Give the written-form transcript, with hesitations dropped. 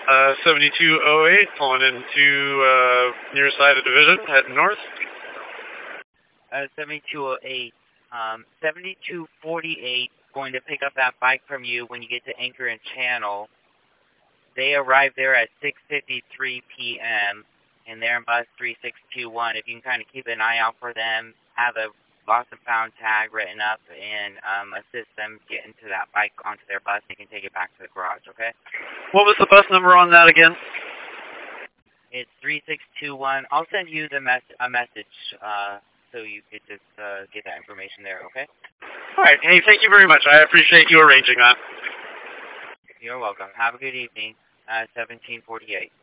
7208, pulling into near side of division, heading north. 7208, 7248, going to pick up that bike from you when you get to Anchor and Channel. They arrive there at 6:53 p.m., and they're in bus 3621. If you can kind of keep an eye out for them, have a lost and found tag written up, and assist them get into that bike onto their bus, they can take it back to the garage, okay? What was the bus number on that again? It's 3621. I'll send you a message so you could just get that information there, okay? All right. Hey, thank you very much. I appreciate you arranging that. You're welcome. Have a good evening. 1748.